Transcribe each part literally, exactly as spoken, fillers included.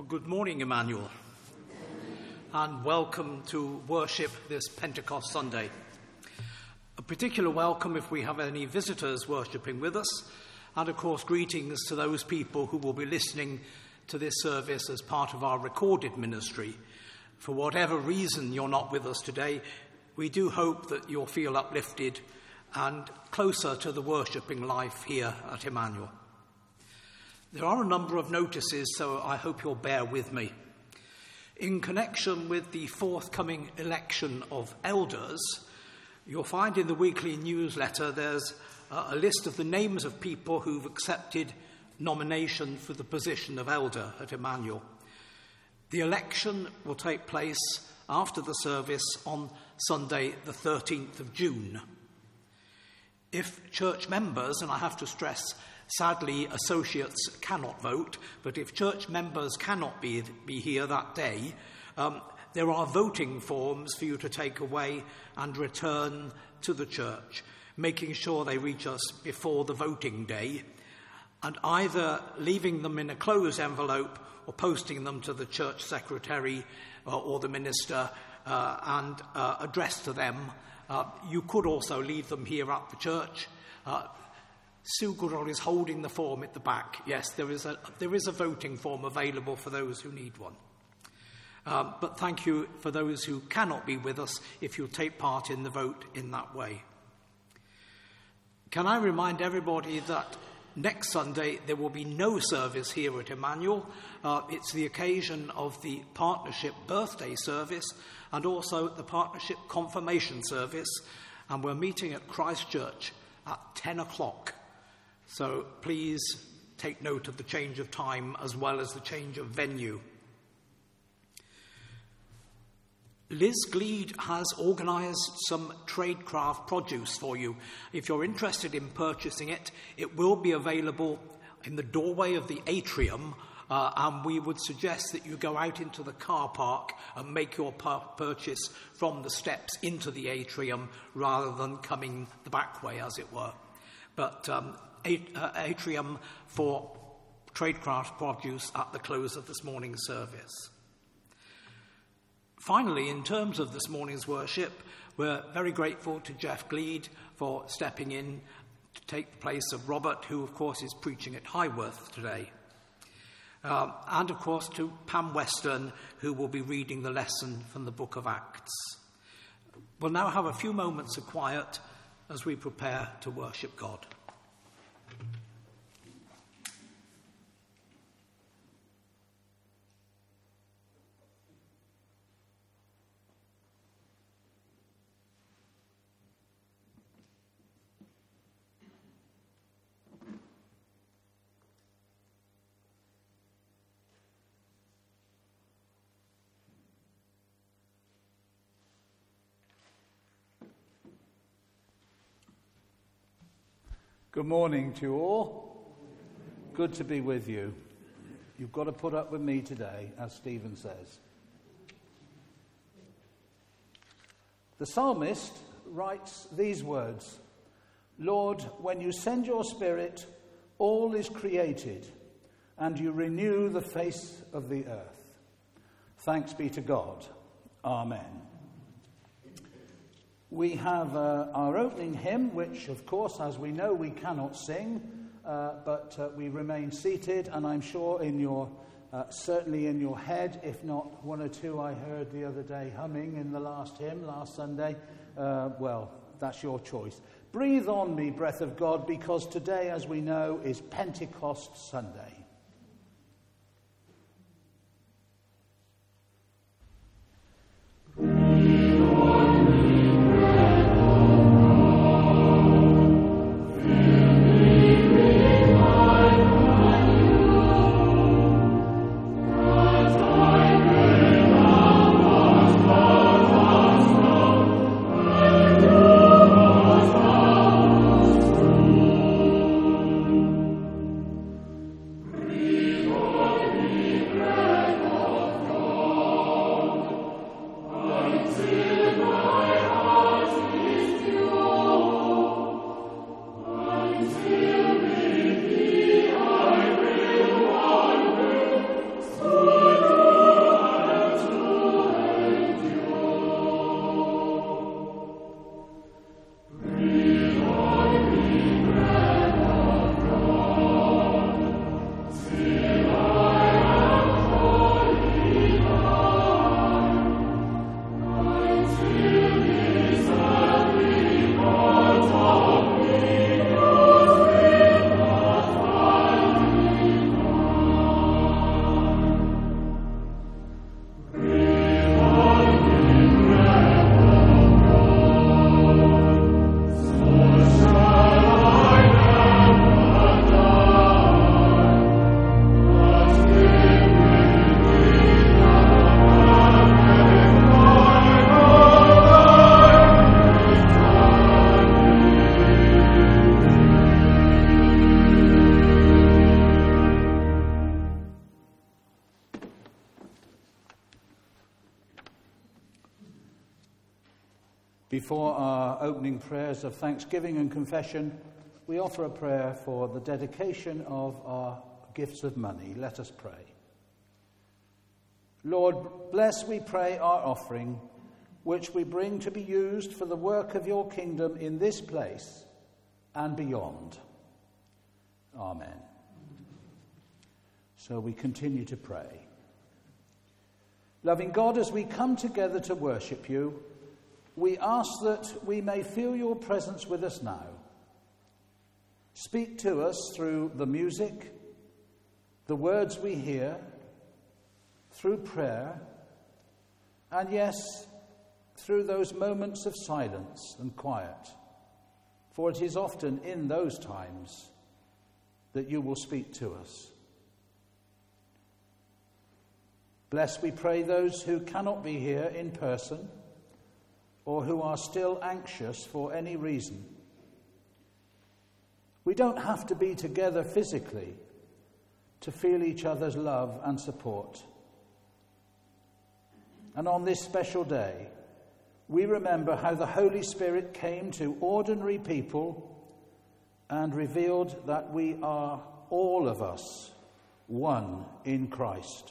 Well, good morning, Emmanuel, and welcome to worship this Pentecost Sunday. A particular welcome if we have any visitors worshipping with us, and of course greetings to those people who will be listening to this service as part of our recorded ministry. For whatever reason you're not with us today, we do hope that you'll feel uplifted and closer to the worshipping life here at Emmanuel. There are a number of notices, so I hope you'll bear with me. In connection with the forthcoming election of elders, you'll find in the weekly newsletter there's a list of the names of people who've accepted nomination for the position of elder at Emmanuel. The election will take place after the service on Sunday the thirteenth of June. If church members, and I have to stress, sadly, associates cannot vote, but if church members cannot be, be here that day, um, there are voting forms for you to take away and return to the church, making sure they reach us before the voting day, and either leaving them in a closed envelope or posting them to the church secretary uh, or the minister uh, and uh, addressed to them. Uh, you could also leave them here at the church. Uh, Sue Goodall is holding the form at the back. Yes, there is a there is a voting form available for those who need one. Um, but thank you for those who cannot be with us if you'll take part in the vote in that way. Can I remind everybody that next Sunday there will be no service here at Emmanuel. Uh, it's the occasion of the Partnership birthday service and also the Partnership confirmation service, and we're meeting at Christ Church at ten o'clock. So please take note of the change of time as well as the change of venue. Liz Gleed has organised some tradecraft produce for you. If you're interested in purchasing it, it will be available in the doorway of the atrium, uh, and we would suggest that you go out into the car park and make your pur- purchase from the steps into the atrium rather than coming the back way, as it were. But um, a- uh, atrium for tradecraft produce at the close of this morning's service. Finally, in terms of this morning's worship, we're very grateful to Jeff Gleed for stepping in to take the place of Robert, who, of course, is preaching at Highworth today. Um, and, of course, to Pam Weston, who will be reading the lesson from the book of Acts. We'll now have a few moments of quiet as we prepare to worship God. Good morning to you all. Good to be with you. You've got to put up with me today, as Stephen says. The psalmist writes these words: Lord, when you send your spirit, all is created, and you renew the face of the earth. Thanks be to God. Amen. We have uh, our opening hymn, which, of course, as we know, we cannot sing, uh, but uh, we remain seated, and I'm sure in your, uh, certainly in your head, if not one or two I heard the other day humming in the last hymn, last Sunday, uh, well, that's your choice. Breathe on me, breath of God, because today, as we know, is Pentecost Sunday. Before our opening prayers of thanksgiving and confession, we offer a prayer for the dedication of our gifts of money. Let us pray. Lord, bless, we pray, our offering, which we bring to be used for the work of your kingdom in this place and beyond. Amen. So we continue to pray. Loving God, as we come together to worship you, we ask that we may feel your presence with us now. Speak to us through the music, the words we hear, through prayer, and yes, through those moments of silence and quiet. For it is often in those times that you will speak to us. Bless, we pray, those who cannot be here in person or who are still anxious for any reason. We don't have to be together physically to feel each other's love and support. And on this special day, we remember how the Holy Spirit came to ordinary people and revealed that we are, all of us, one in Christ.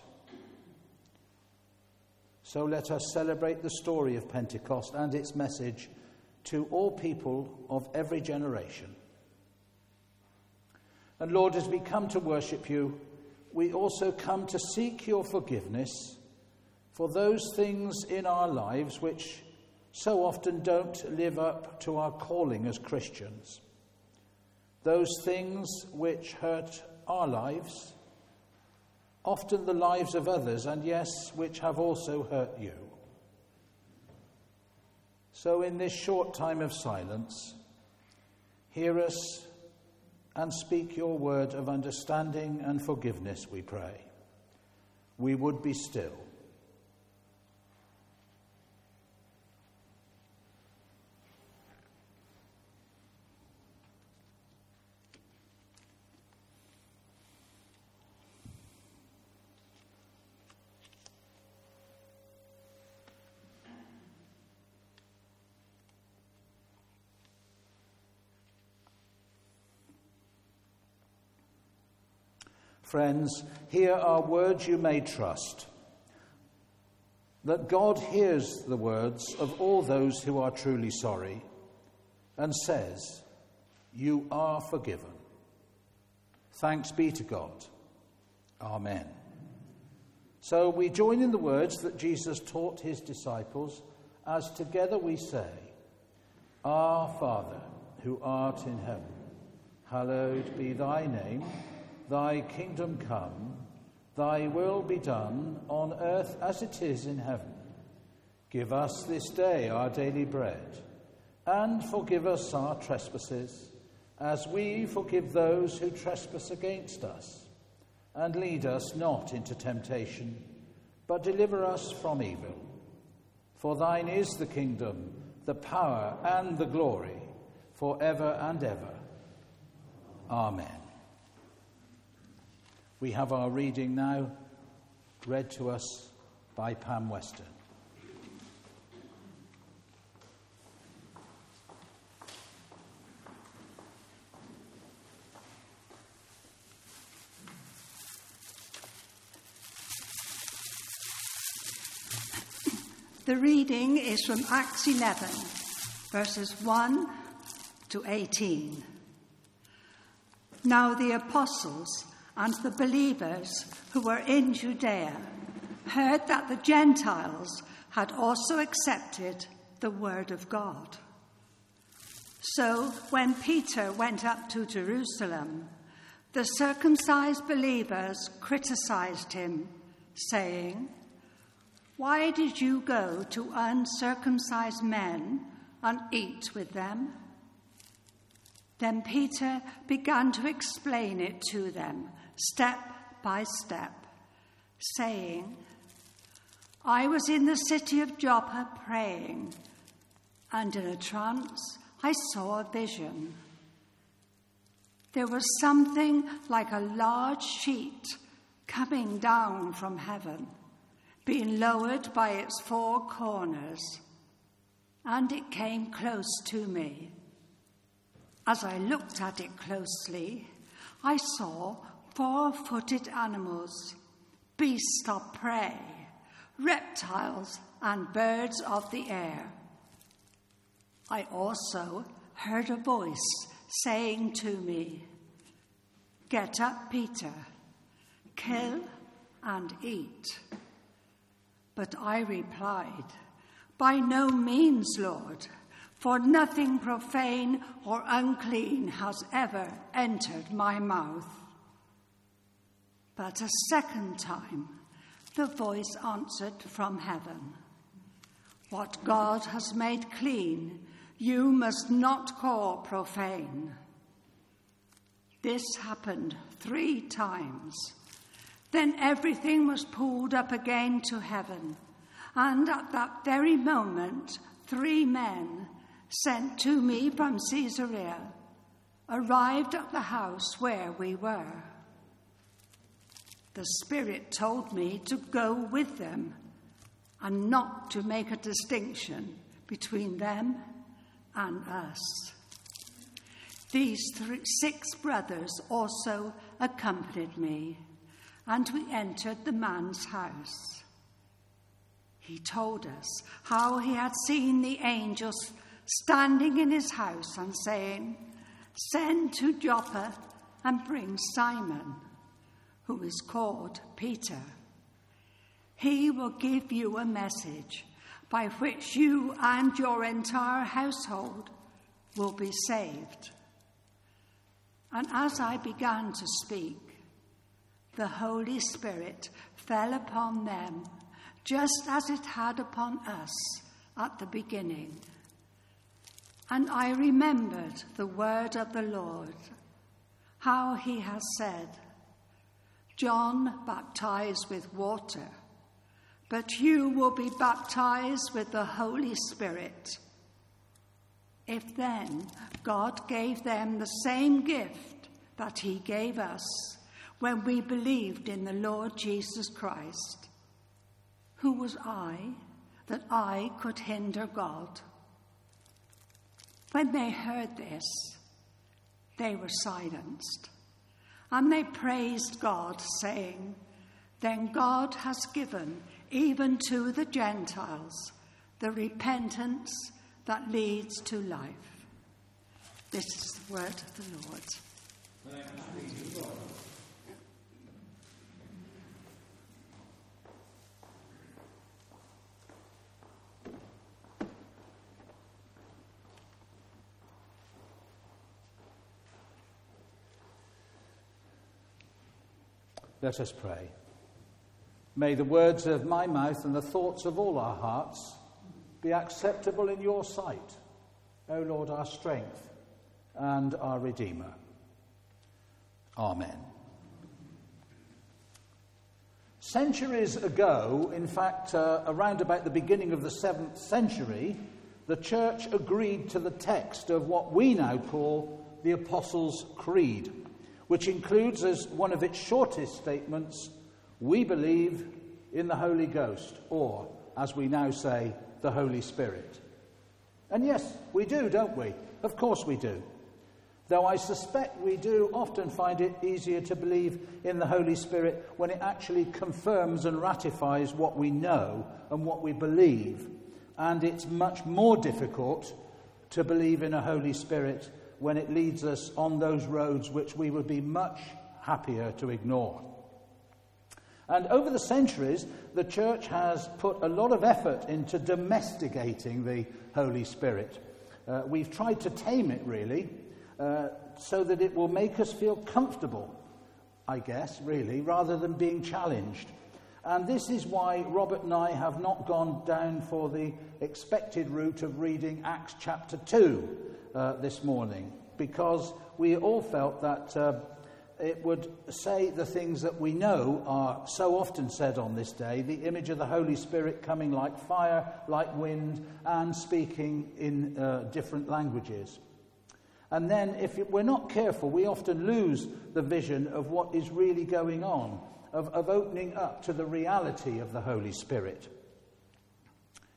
So let us celebrate the story of Pentecost and its message to all people of every generation. And Lord, as we come to worship you, we also come to seek your forgiveness for those things in our lives which so often don't live up to our calling as Christians. Those things which hurt our lives, often the lives of others, and yes, which have also hurt you. So in this short time of silence, hear us and speak your word of understanding and forgiveness, we pray. We would be still. Friends, here are words you may trust. That God hears the words of all those who are truly sorry and says, "You are forgiven." Thanks be to God. Amen. So we join in the words that Jesus taught his disciples as together we say, "Our Father, who art in heaven, hallowed be thy name. Thy kingdom come, thy will be done on earth as it is in heaven. Give us this day our daily bread, and forgive us our trespasses, as we forgive those who trespass against us. And lead us not into temptation, but deliver us from evil. For thine is the kingdom, the power, and the glory, forever and ever. Amen." We have our reading now read to us by Pam Weston. The reading is from Acts eleven, verses one to eighteen. Now the apostles and the believers who were in Judea heard that the Gentiles had also accepted the word of God. So when Peter went up to Jerusalem, the circumcised believers criticized him, saying, "Why did you go to uncircumcised men and eat with them?" Then Peter began to explain it to them, step by step, saying, "I was in the city of Joppa praying, and in a trance I saw a vision. There was something like a large sheet coming down from heaven, being lowered by its four corners. and it came close to me. As I looked at it closely, I saw four-footed animals, beasts of prey, reptiles, and birds of the air. I also heard a voice saying to me, "Get up, Peter, kill and eat." But I replied, "By no means, Lord, for nothing profane or unclean has ever entered my mouth." But a second time, the voice answered from heaven, "What God has made clean, you must not call profane." This happened three times. Then everything was pulled up again to heaven, and at that very moment, three men sent to me from Caesarea arrived at the house where we were. The Spirit told me to go with them and not to make a distinction between them and us. These three, six brothers also accompanied me, and we entered the man's house. He told us how he had seen the angels standing in his house and saying, "Send to Joppa and bring Simon, who is called Peter. He will give you a message by which you and your entire household will be saved." And as I began to speak, the Holy Spirit fell upon them just as it had upon us at the beginning. And I remembered the word of the Lord, how he has said, "John baptized with water, but you will be baptized with the Holy Spirit." If then God gave them the same gift that he gave us when we believed in the Lord Jesus Christ, who was I that I could hinder God? When they heard this, they were silenced, and they praised God, saying, "Then God has given even to the Gentiles the repentance that leads to life." This is the word of the Lord. Thanks be to God. Let us pray. May the words of my mouth and the thoughts of all our hearts be acceptable in your sight, O Lord, our strength and our Redeemer. Amen. Centuries ago, in fact, uh, around about the beginning of the seventh century, the Church agreed to the text of what we now call the Apostles' Creed, which includes as one of its shortest statements, "We believe in the Holy Ghost," or, as we now say, the Holy Spirit. And yes, we do, don't we? Of course we do. Though I suspect we do often find it easier to believe in the Holy Spirit when it actually confirms and ratifies what we know and what we believe. And it's much more difficult to believe in a Holy Spirit when it leads us on those roads which we would be much happier to ignore. And over the centuries, the Church has put a lot of effort into domesticating the Holy Spirit. Uh, we've tried to tame it, really, uh, so that it will make us feel comfortable, I guess, really, rather than being challenged. And this is why Robert and I have not gone down for the expected route of reading Acts chapter two uh, this morning, because we all felt that uh, it would say the things that we know are so often said on this day, the image of the Holy Spirit coming like fire, like wind, and speaking in uh, different languages. And then, if we're not careful, we often lose the vision of what is really going on, of, of opening up to the reality of the Holy Spirit.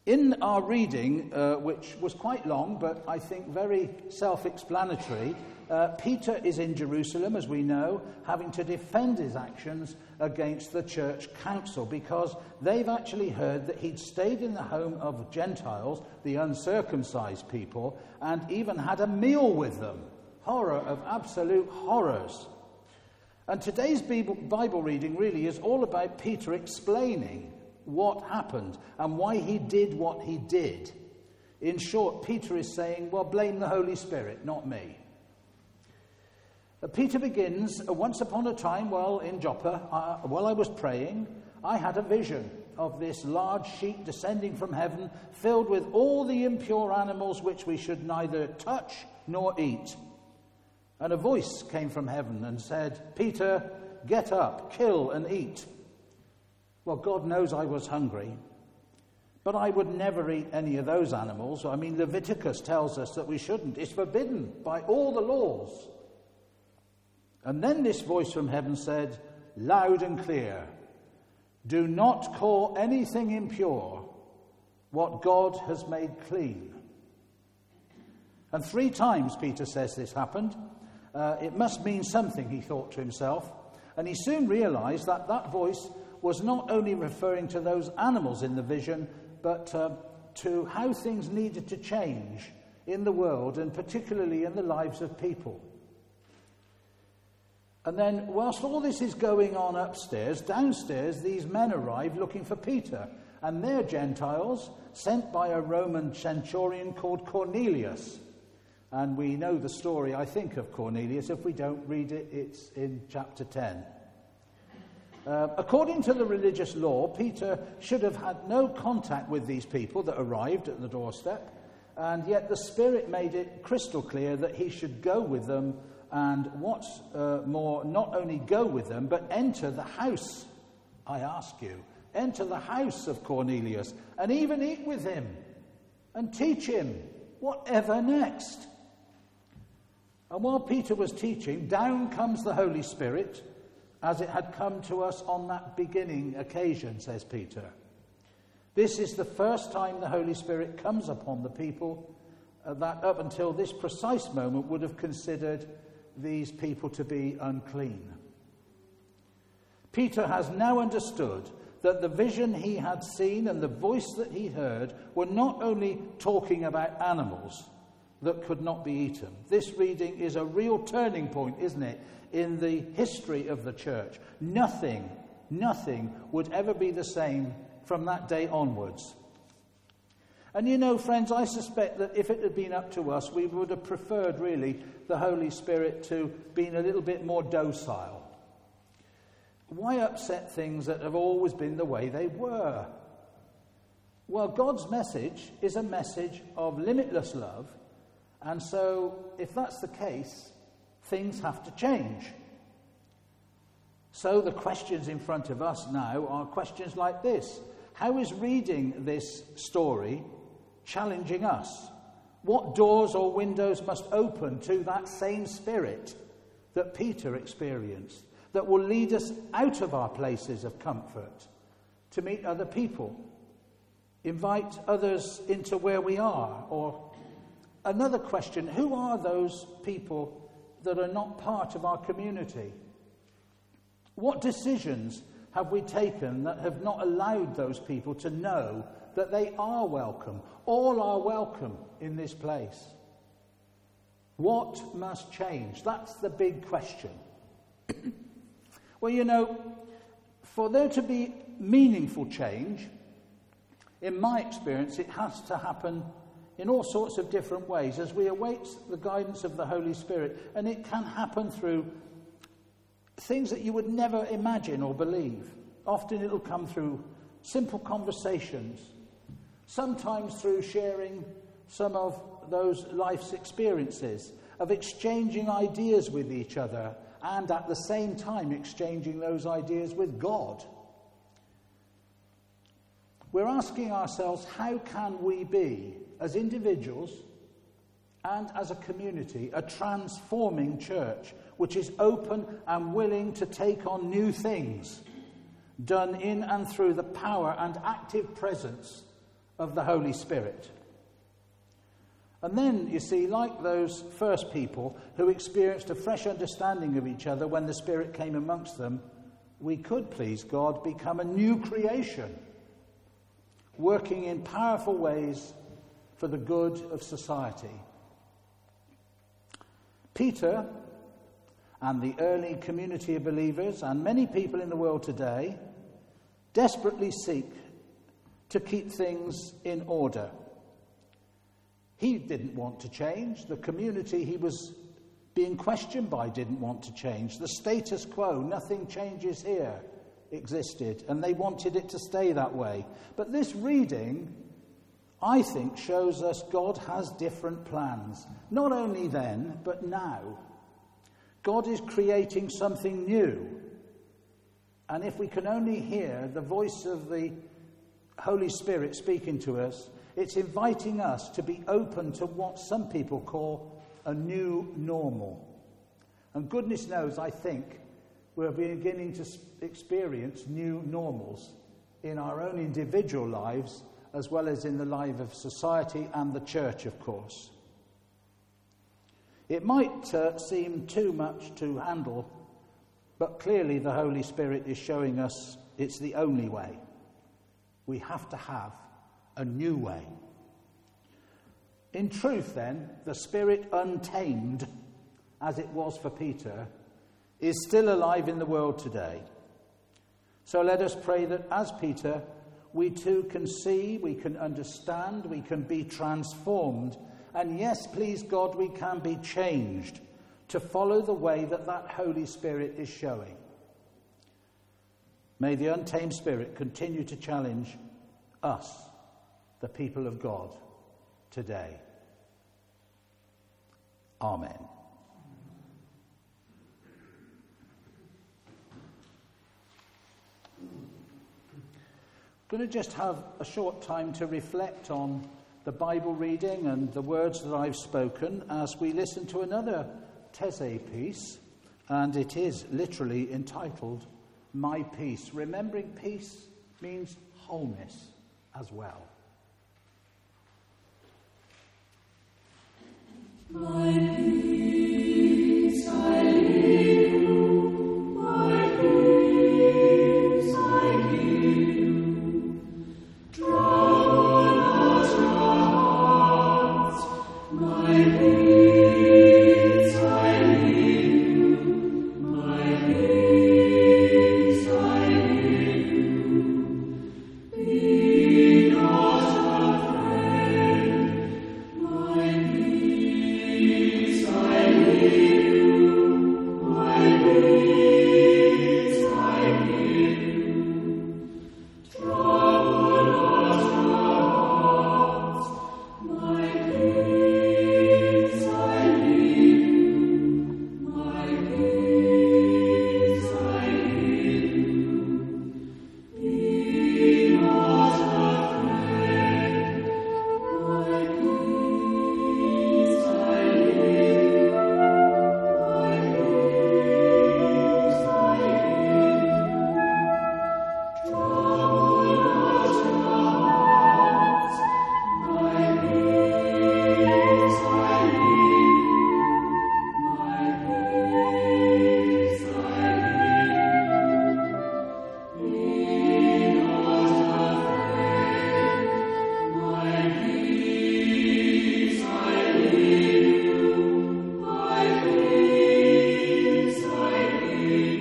In our reading, uh, which was quite long, but I think very self-explanatory, uh, Peter is in Jerusalem, as we know, having to defend his actions against the church council, because they've actually heard that he'd stayed in the home of Gentiles, the uncircumcised people, and even had a meal with them. Horror of absolute horrors. And today's Bible reading really is all about Peter explaining what happened and why he did what he did. In short, Peter is saying, well, blame the Holy Spirit, not me. Uh, Peter begins, uh, once upon a time, while in Joppa, uh, while I was praying, I had a vision of this large sheet descending from heaven, filled with all the impure animals which we should neither touch nor eat. And a voice came from heaven and said, Peter, get up, kill and eat. Well, God knows I was hungry, but I would never eat any of those animals. I mean, Leviticus tells us that we shouldn't. It's forbidden by all the laws. And then this voice from heaven said, loud and clear, do not call anything impure what God has made clean. And three times Peter says this happened. Uh, it must mean something, he thought to himself. And he soon realized that that voice was not only referring to those animals in the vision, but uh, to how things needed to change in the world, and particularly in the lives of people. And then, whilst all this is going on upstairs, downstairs, these men arrive looking for Peter. And they're Gentiles, sent by a Roman centurion called Cornelius. And we know the story, I think, of Cornelius. If we don't read it, it's in chapter ten. Uh, according to the religious law, Peter should have had no contact with these people that arrived at the doorstep, and yet the Spirit made it crystal clear that he should go with them, and what's uh, more, not only go with them, but enter the house, I ask you, enter the house of Cornelius, and even eat with him, and teach him whatever next. And while Peter was teaching, down comes the Holy Spirit, as it had come to us on that beginning occasion, says Peter. This is the first time the Holy Spirit comes upon the people uh, that up until this precise moment would have considered these people to be unclean. Peter has now understood that the vision he had seen and the voice that he heard were not only talking about animals that could not be eaten. This reading is a real turning point, isn't it, in the history of the church. Nothing, nothing would ever be the same from that day onwards. And you know, friends, I suspect that if it had been up to us, we would have preferred, really, the Holy Spirit to being a little bit more docile. Why upset things that have always been the way they were? Well, God's message is a message of limitless love, and so if that's the case, things have to change. So the questions in front of us now are questions like this. How is reading this story challenging us? What doors or windows must open to that same Spirit that Peter experienced, that will lead us out of our places of comfort to meet other people, invite others into where we are? Or another question, who are those people that are not part of our community? What decisions have we taken that have not allowed those people to know that they are welcome? All are welcome in this place. What must change? That's the big question. Well, you know, for there to be meaningful change, in my experience, it has to happen in all sorts of different ways as we await the guidance of the Holy Spirit. And it can happen through things that you would never imagine or believe. Often it'll come through simple conversations, sometimes through sharing some of those life's experiences, of exchanging ideas with each other, and at the same time exchanging those ideas with God. We're asking ourselves, how can we be, as individuals and as a community, a transforming church which is open and willing to take on new things, done in and through the power and active presence of the Holy Spirit. And then, you see, like those first people who experienced a fresh understanding of each other when the Spirit came amongst them, we could, please God, become a new creation, working in powerful ways for the good of society. Peter and the early community of believers and many people in the world today desperately seek to keep things in order. He didn't want to change. The community he was being questioned by didn't want to change. The status quo, nothing changes here, existed, and they wanted it to stay that way. But this reading, I think, shows us God has different plans. Not only then, but now. God is creating something new. And if we can only hear the voice of the Holy Spirit speaking to us, it's inviting us to be open to what some people call a new normal. And goodness knows, I think, we're beginning to experience new normals in our own individual lives, as well as in the life of society and the church, of course. It might uh, seem too much to handle, but clearly the Holy Spirit is showing us it's the only way. We have to have a new way. In truth, then, the Spirit untamed, as it was for Peter, is still alive in the world today. So let us pray that as Peter, we too can see, we can understand, we can be transformed, and yes, please God, we can be changed to follow the way that that Holy Spirit is showing. May the untamed Spirit continue to challenge us, the people of God, today. Amen. I'm going to just have a short time to reflect on the Bible reading and the words that I've spoken as we listen to another Taizé piece, and it is literally entitled My Peace. Remembering peace means wholeness as well. My peace I leave you, my peace I give you. Trouble not your hearts, my peace I leave you, my peace I give you. Be not afraid, my peace I leave you, my peace I give you. Trouble not your hearts, my peace I leave you, my peace I give you. Be not afraid, my peace I leave you, my peace I give you. Trouble not your hearts, my peace I leave you, my peace I give you. Be not afraid, my peace I leave you, my peace I give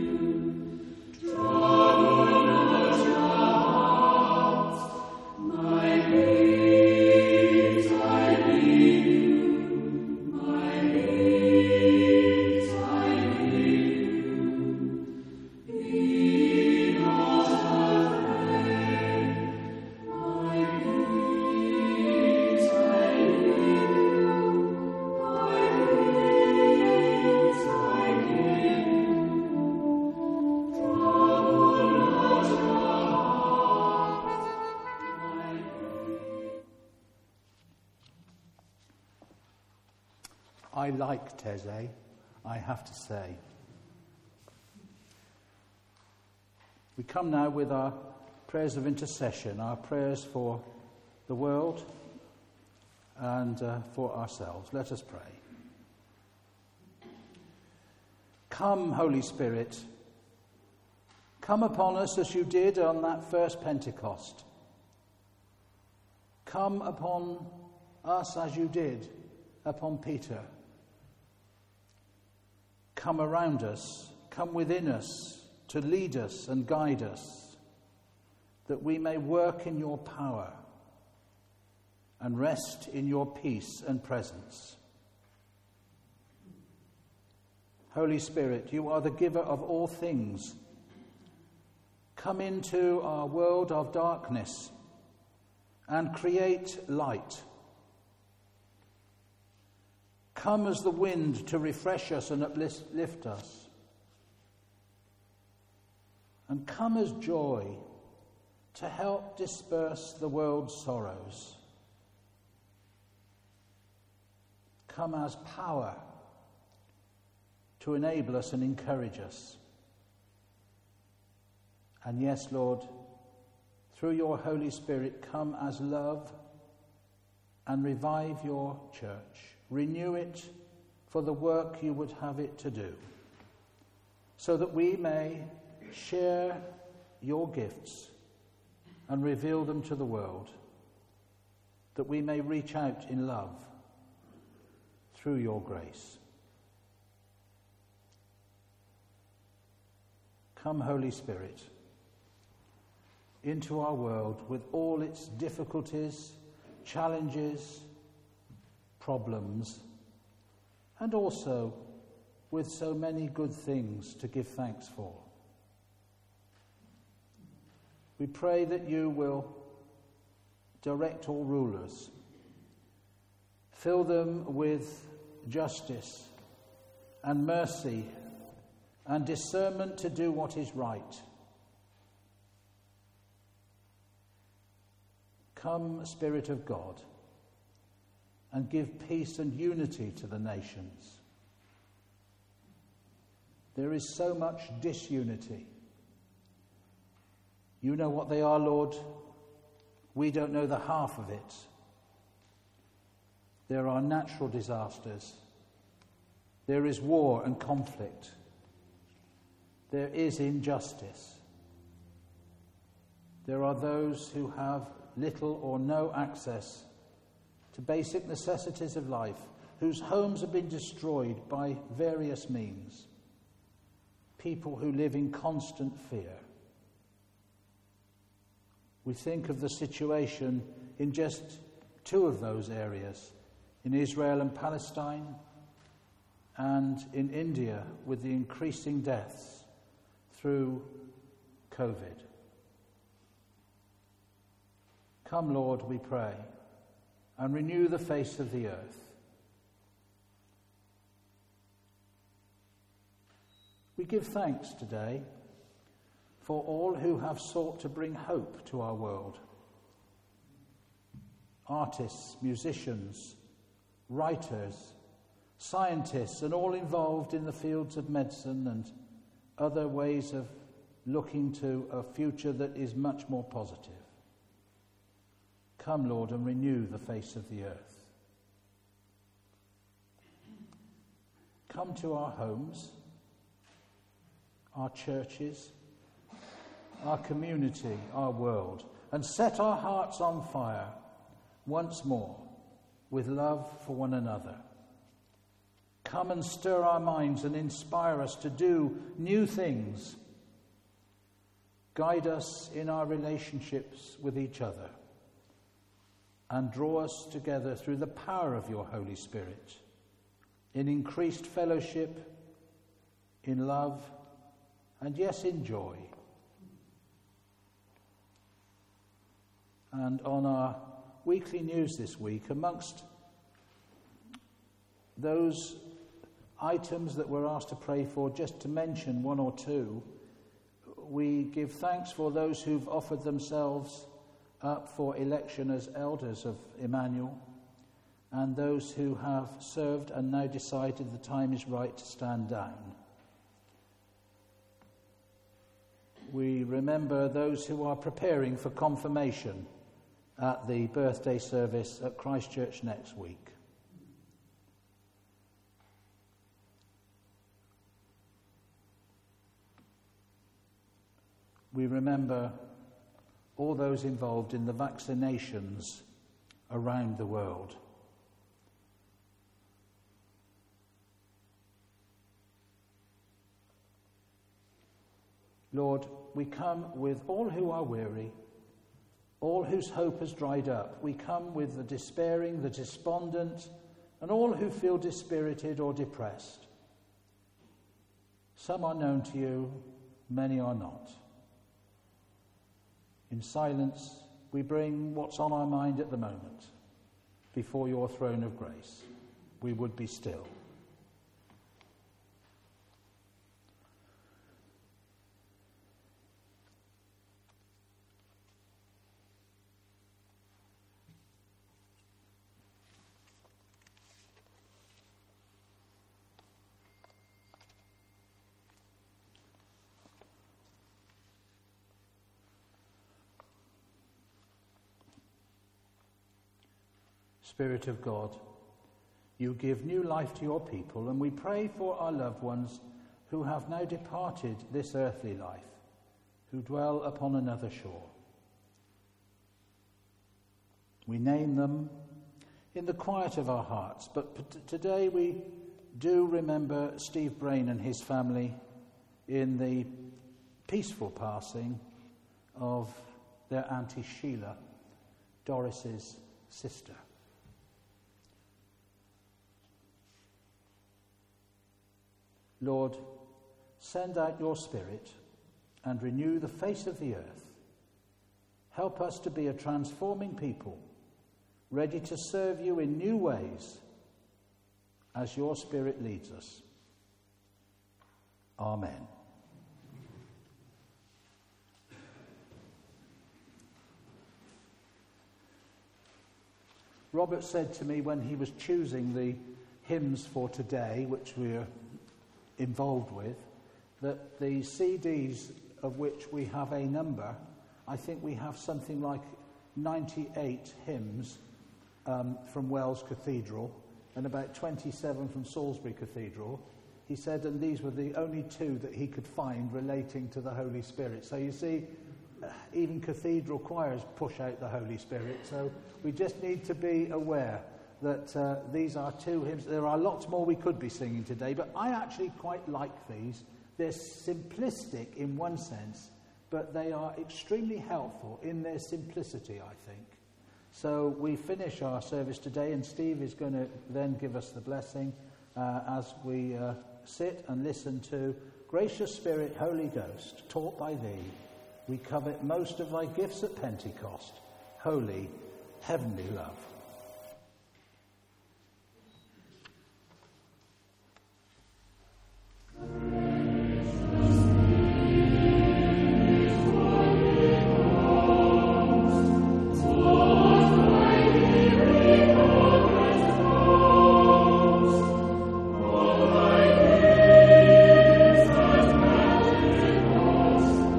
you. Trouble not your hearts, my peace I leave you, my peace I give you. Be not afraid, my peace I leave you, my peace I give you. Trouble not your hearts, my peace. I like Taizé, I have to say. We come now with our prayers of intercession, our prayers for the world, and uh, for ourselves. Let us pray. Come, Holy Spirit, come upon us as you did on that first Pentecost. Come upon us as you did upon Peter. Come around us, come within us to lead us and guide us, that we may work in your power and rest in your peace and presence. Holy Spirit, you are the giver of all things. Come into our world of darkness and create light. Come as the wind to refresh us and uplift us. And come as joy to help disperse the world's sorrows. Come as power to enable us and encourage us. And yes, Lord, through your Holy Spirit, come as love and revive your church. Renew it for the work you would have it to do, so that we may share your gifts and reveal them to the world, that we may reach out in love through your grace. Come, Holy Spirit, into our world with all its difficulties, challenges, problems, and also with so many good things to give thanks for. We pray that you will direct all rulers, fill them with justice and mercy and discernment to do what is right. Come, Spirit of God, and give peace and unity to the nations. There is so much disunity. You know what they are, Lord. We don't know the half of it. There are natural disasters. There is war and conflict. There is injustice. There are those who have little or no access to basic necessities of life, whose homes have been destroyed by various means. People who live in constant fear. We think of the situation in just two of those areas, in Israel and Palestine, and in India with the increasing deaths through COVID. Come, Lord, we pray, and renew the face of the earth. We give thanks today for all who have sought to bring hope to our world. Artists, musicians, writers, scientists, and all involved in the fields of medicine and other ways of looking to a future that is much more positive. Come, Lord, and renew the face of the earth. Come to our homes, our churches, our community, our world, and set our hearts on fire once more with love for one another. Come and stir our minds and inspire us to do new things. Guide us in our relationships with each other and draw us together through the power of your Holy Spirit in increased fellowship, in love, and yes, in joy. And on our weekly news this week, amongst those items that we're asked to pray for, just to mention one or two, we give thanks for those who've offered themselves up for election as elders of Emmanuel, and those who have served and now decided the time is right to stand down. We remember those who are preparing for confirmation at the birthday service at Christchurch next week. We remember all those involved in the vaccinations around the world. Lord, we come with all who are weary, all whose hope has dried up. We come with the despairing, the despondent, and all who feel dispirited or depressed. Some are known to you, many are not. In silence, we bring what's on our mind at the moment before your throne of grace. We would be still. Spirit of God, you give new life to your people, and we pray for our loved ones who have now departed this earthly life, who dwell upon another shore. We name them in the quiet of our hearts, but today we do remember Steve Brain and his family in the peaceful passing of their Auntie Sheila, Doris's sister. Lord, send out your Spirit and renew the face of the earth. Help us to be a transforming people, ready to serve you in new ways as your Spirit leads us. Amen. Robert said to me when he was choosing the hymns for today, which we're involved with, that the C Ds of which we have a number, I think we have something like ninety-eight hymns um, from Wells Cathedral and about twenty-seven from Salisbury Cathedral. He said, and these were the only two that he could find relating to the Holy Spirit. So you see, even cathedral choirs push out the Holy Spirit. So we just need to be aware that uh, these are two hymns. There are lots more we could be singing today, but I actually quite like these. They're simplistic in one sense, but they are extremely helpful in their simplicity, I think. So we finish our service today, and Steve is going to then give us the blessing uh, as we uh, sit and listen to Gracious Spirit, Holy Ghost, taught by thee, we covet most of thy gifts at Pentecost, holy, heavenly love.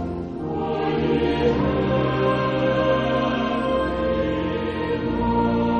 Oh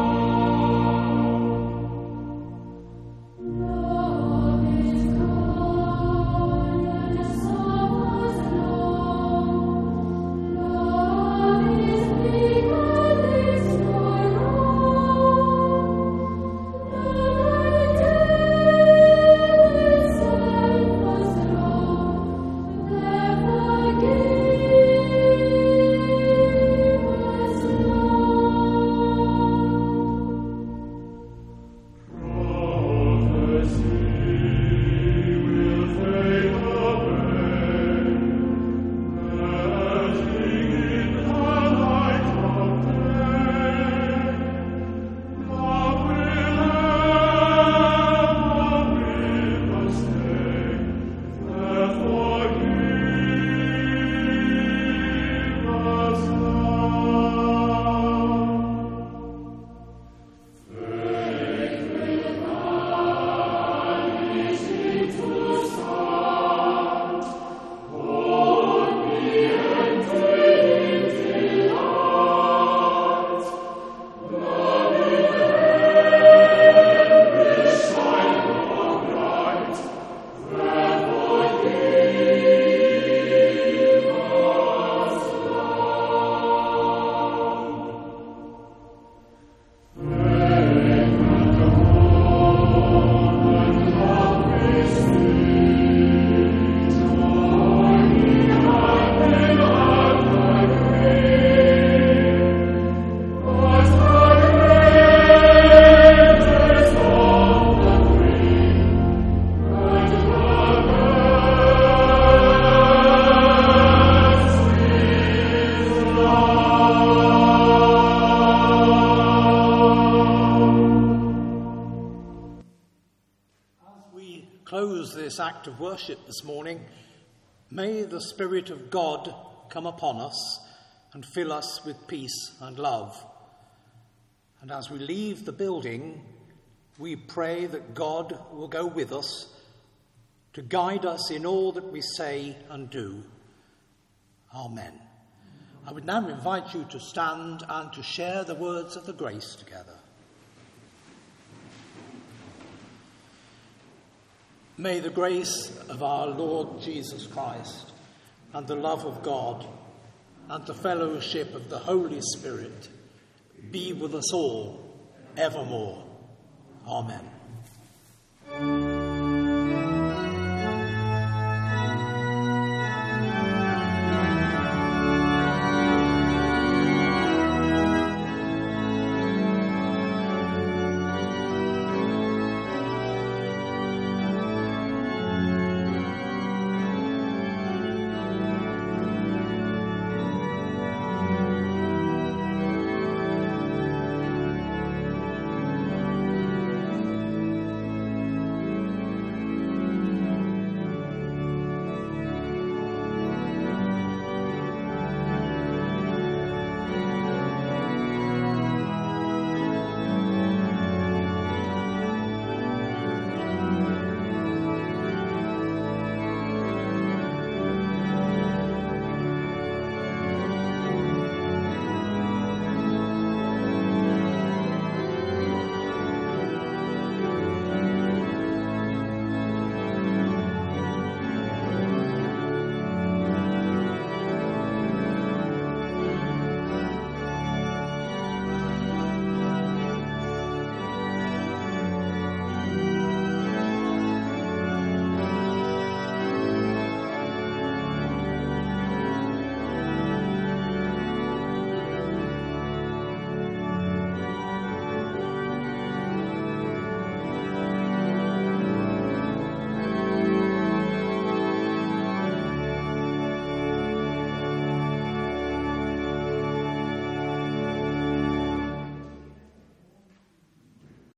this act of worship this morning, may the Spirit of God come upon us and fill us with peace and love. And as we leave the building, we pray that God will go with us to guide us in all that we say and do. Amen. I would now invite you to stand and to share the words of the grace together. May the grace of our Lord Jesus Christ and the love of God and the fellowship of the Holy Spirit be with us all evermore. Amen.